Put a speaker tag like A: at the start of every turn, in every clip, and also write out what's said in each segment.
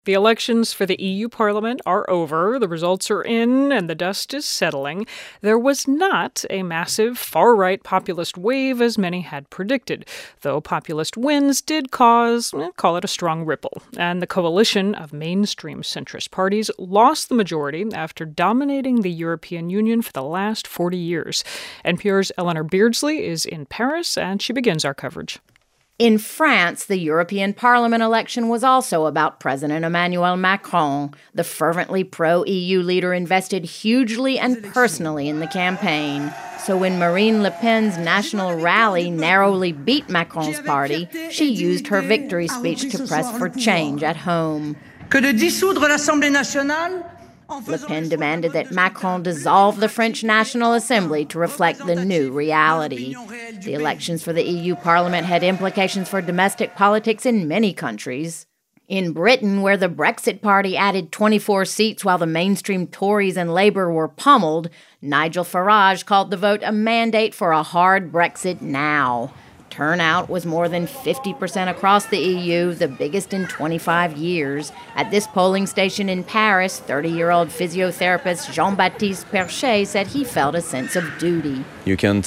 A: The elections for the EU Parliament are over, the results are in, and the dust is settling. There was not a massive far-right populist wave as many had predicted, though populist wins did cause, call it a strong ripple. And the coalition of mainstream centrist parties lost the majority after dominating the European Union for the last 40 years. NPR's Eleanor Beardsley is in Paris, and she begins our coverage.
B: In France, the European Parliament election was also about President Emmanuel Macron. The fervently pro-EU leader invested hugely and personally in the campaign. So when Marine Le Pen's national rally narrowly beat Macron's party, she used her victory speech to press for change at home.
C: Que de dissoudre l'Assemblée nationale.
B: Le Pen demanded that Macron dissolve the French National Assembly to reflect the new reality. The elections for the EU Parliament had implications for domestic politics in many countries. In Britain, where the Brexit Party added 24 seats while the mainstream Tories and Labour were pummeled, Nigel Farage called the vote a mandate for a hard Brexit now. Turnout was more than 50% across the EU, the biggest in 25 years. At this polling station in Paris, 30-year-old physiotherapist Jean-Baptiste Perchet said he felt a sense of duty.
D: You can't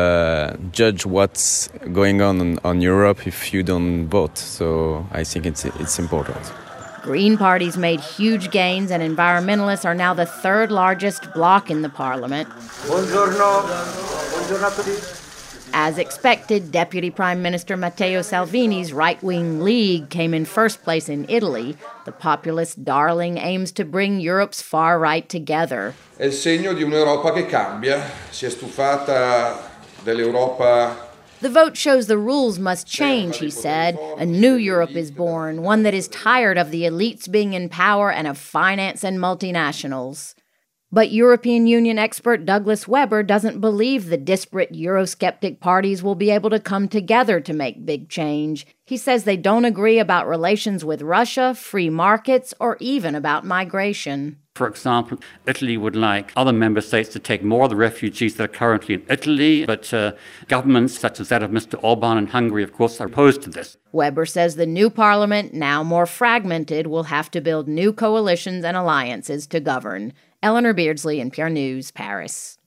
D: judge what's going on Europe if you don't vote, so I think it's important.
B: Green parties made huge gains, and environmentalists are now the third largest bloc in the parliament.
E: Buongiorno. Buongiorno a tutti.
B: As expected, Deputy Prime Minister Matteo Salvini's right-wing League came in first place in Italy. The populist darling aims to bring Europe's far right together.
F: È il segno di un'Europa che cambia. Si è stufata dell'Europa.
B: The vote shows the rules must change, he said. A new Europe is born, one that is tired of the elites being in power and of finance and multinationals. But European Union expert Douglas Weber doesn't believe the disparate Eurosceptic parties will be able to come together to make big change. He says they don't agree about relations with Russia, free markets, or even about migration.
G: For example, Italy would like other member states to take more of the refugees that are currently in Italy, but governments such as that of Mr. Orban in Hungary, of course, are opposed to this.
B: Weber says the new parliament, now more fragmented, will have to build new coalitions and alliances to govern. Eleanor Beardsley, NPR News, Paris.